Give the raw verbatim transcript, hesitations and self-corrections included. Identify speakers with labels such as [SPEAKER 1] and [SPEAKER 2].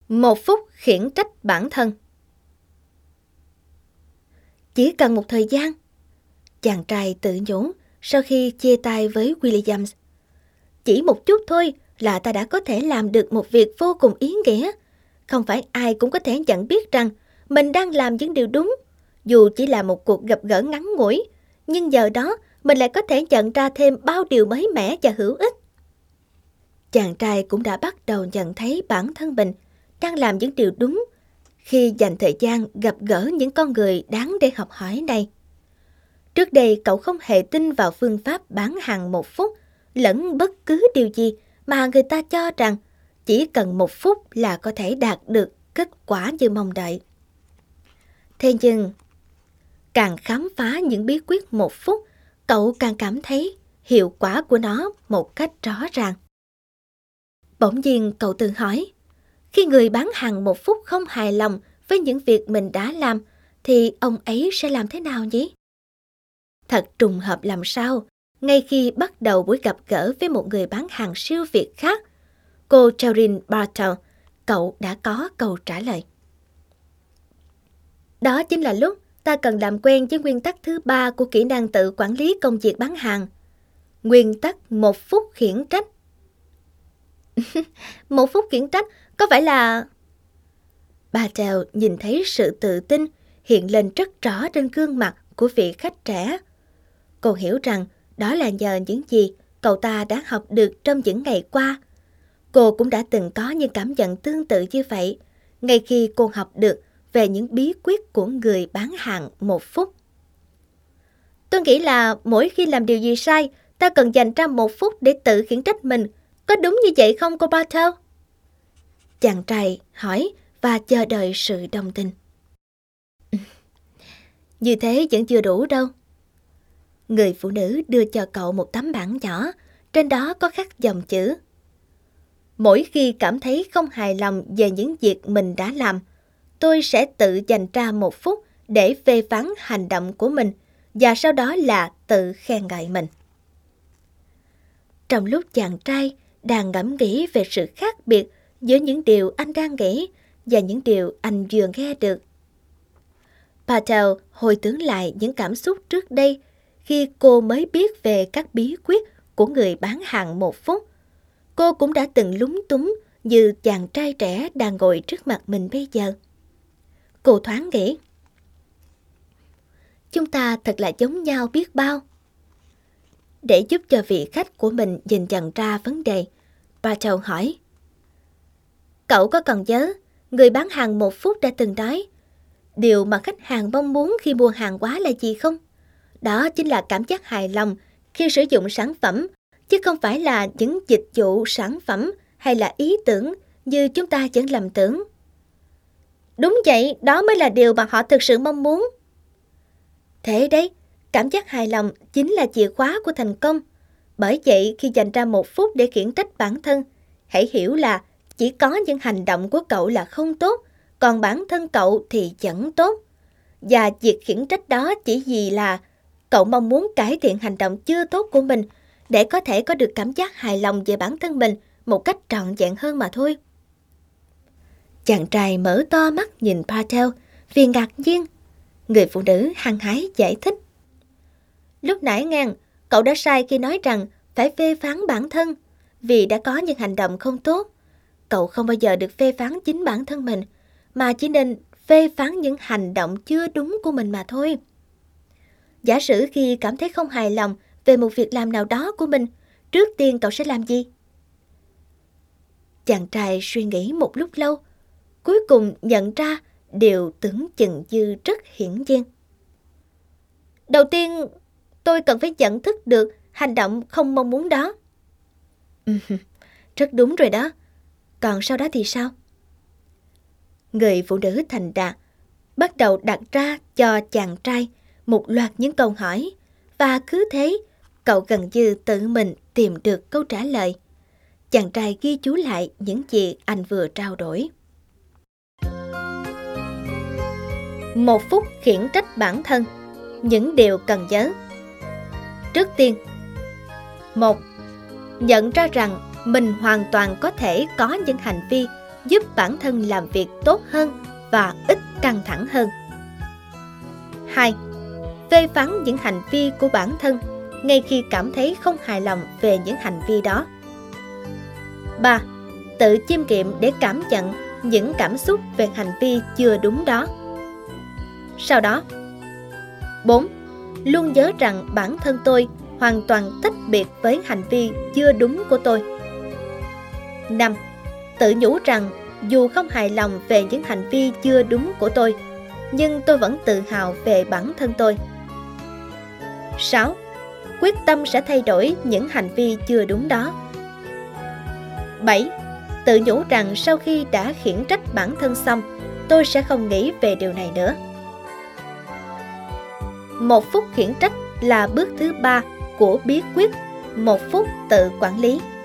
[SPEAKER 1] Một phút khiển trách bản thân. Chỉ cần một thời gian, chàng trai tự nhủ sau khi chia tay với Williams. Chỉ một chút thôi là ta đã có thể làm được một việc vô cùng ý nghĩa. Không phải ai cũng có thể nhận biết rằng mình đang làm những điều đúng. Dù chỉ là một cuộc gặp gỡ ngắn ngủi, nhưng giờ đó mình lại có thể nhận ra thêm bao điều mới mẻ và hữu ích. Chàng trai cũng đã bắt đầu nhận thấy bản thân mình đang làm những điều đúng khi dành thời gian gặp gỡ những con người đáng để học hỏi này. Trước đây cậu không hề tin vào phương pháp bán hàng một phút lẫn bất cứ điều gì mà người ta cho rằng chỉ cần một phút là có thể đạt được kết quả như mong đợi. Thế nhưng, càng khám phá những bí quyết một phút, cậu càng cảm thấy hiệu quả của nó một cách rõ ràng. Bỗng nhiên cậu tự hỏi, khi người bán hàng một phút không hài lòng với những việc mình đã làm, thì ông ấy sẽ làm thế nào nhỉ? Thật trùng hợp làm sao, ngay khi bắt đầu buổi gặp gỡ với một người bán hàng siêu việt khác, cô Cheryl Bartle, cậu đã có câu trả lời. Đó chính là lúc ta cần làm quen với nguyên tắc thứ ba của kỹ năng tự quản lý công việc bán hàng. Nguyên tắc một phút khiển trách. Một phút khiển trách có phải là... Bartle nhìn thấy sự tự tin hiện lên rất rõ trên gương mặt của vị khách trẻ. Cô hiểu rằng đó là nhờ những gì cậu ta đã học được trong những ngày qua. Cô cũng đã từng có những cảm nhận tương tự như vậy, ngay khi cô học được về những bí quyết của người bán hàng một phút. Tôi nghĩ là mỗi khi làm điều gì sai, ta cần dành ra một phút để tự khiển trách mình. Có đúng như vậy không cô Bartle? Chàng trai hỏi và chờ đợi sự đồng tình. Như thế vẫn chưa đủ đâu. Người phụ nữ đưa cho cậu một tấm bảng nhỏ, trên đó có khắc dòng chữ. Mỗi khi cảm thấy không hài lòng về những việc mình đã làm, tôi sẽ tự dành ra một phút để phê phán hành động của mình và sau đó là tự khen ngợi mình. Trong lúc chàng trai đang ngẫm nghĩ về sự khác biệt giữa những điều anh đang nghĩ và những điều anh vừa nghe được, Patel hồi tưởng lại những cảm xúc trước đây khi cô mới biết về các bí quyết của người bán hàng một phút. Cô cũng đã từng lúng túng như chàng trai trẻ đang ngồi trước mặt mình bây giờ. Cô thoáng nghĩ, chúng ta thật là giống nhau biết bao. Để giúp cho vị khách của mình nhìn nhận ra vấn đề, Patel hỏi, cậu có còn nhớ người bán hàng một phút đã từng nói, điều mà khách hàng mong muốn khi mua hàng hóa là gì không? Đó chính là cảm giác hài lòng khi sử dụng sản phẩm, chứ không phải là những dịch vụ sản phẩm hay là ý tưởng như chúng ta vẫn lầm tưởng. Đúng vậy, đó mới là điều mà họ thực sự mong muốn. Thế đấy, cảm giác hài lòng chính là chìa khóa của thành công. Bởi vậy, khi dành ra một phút để khiển trách bản thân, hãy hiểu là chỉ có những hành động của cậu là không tốt, còn bản thân cậu thì vẫn tốt. Và việc khiển trách đó chỉ vì là cậu mong muốn cải thiện hành động chưa tốt của mình để có thể có được cảm giác hài lòng về bản thân mình một cách trọn vẹn hơn mà thôi. Chàng trai mở to mắt nhìn Patel vì ngạc nhiên. Người phụ nữ hăng hái giải thích. Lúc nãy ngang, cậu đã sai khi nói rằng phải phê phán bản thân vì đã có những hành động không tốt. Cậu không bao giờ được phê phán chính bản thân mình, mà chỉ nên phê phán những hành động chưa đúng của mình mà thôi. Giả sử khi cảm thấy không hài lòng về một việc làm nào đó của mình, trước tiên cậu sẽ làm gì? Chàng trai suy nghĩ một lúc lâu, cuối cùng nhận ra điều tưởng chừng như rất hiển nhiên. Đầu tiên, tôi cần phải nhận thức được hành động không mong muốn đó. Ừ, rất đúng rồi đó. Còn sau đó thì sao? Người phụ nữ thành đạt bắt đầu đặt ra cho chàng trai một loạt những câu hỏi, và cứ thế cậu gần như tự mình tìm được câu trả lời. Chàng trai ghi chú lại những gì anh vừa trao đổi. Một phút khiển trách bản thân. Những điều cần nhớ. Trước tiên, một. Nhận ra rằng mình hoàn toàn có thể có những hành vi giúp bản thân làm việc tốt hơn và ít căng thẳng hơn. hai. Phê phán những hành vi của bản thân ngay khi cảm thấy không hài lòng về những hành vi đó. ba. Tự chiêm nghiệm để cảm nhận những cảm xúc về hành vi chưa đúng đó. Sau đó, bốn. Luôn nhớ rằng bản thân tôi hoàn toàn tách biệt với hành vi chưa đúng của tôi. năm. Tự nhủ rằng dù không hài lòng về những hành vi chưa đúng của tôi, nhưng tôi vẫn tự hào về bản thân tôi. sáu. Quyết tâm sẽ thay đổi những hành vi chưa đúng đó. bảy. Tự nhủ rằng sau khi đã khiển trách bản thân xong, tôi sẽ không nghĩ về điều này nữa. Một phút khiển trách là bước thứ ba của bí quyết một phút tự quản lý.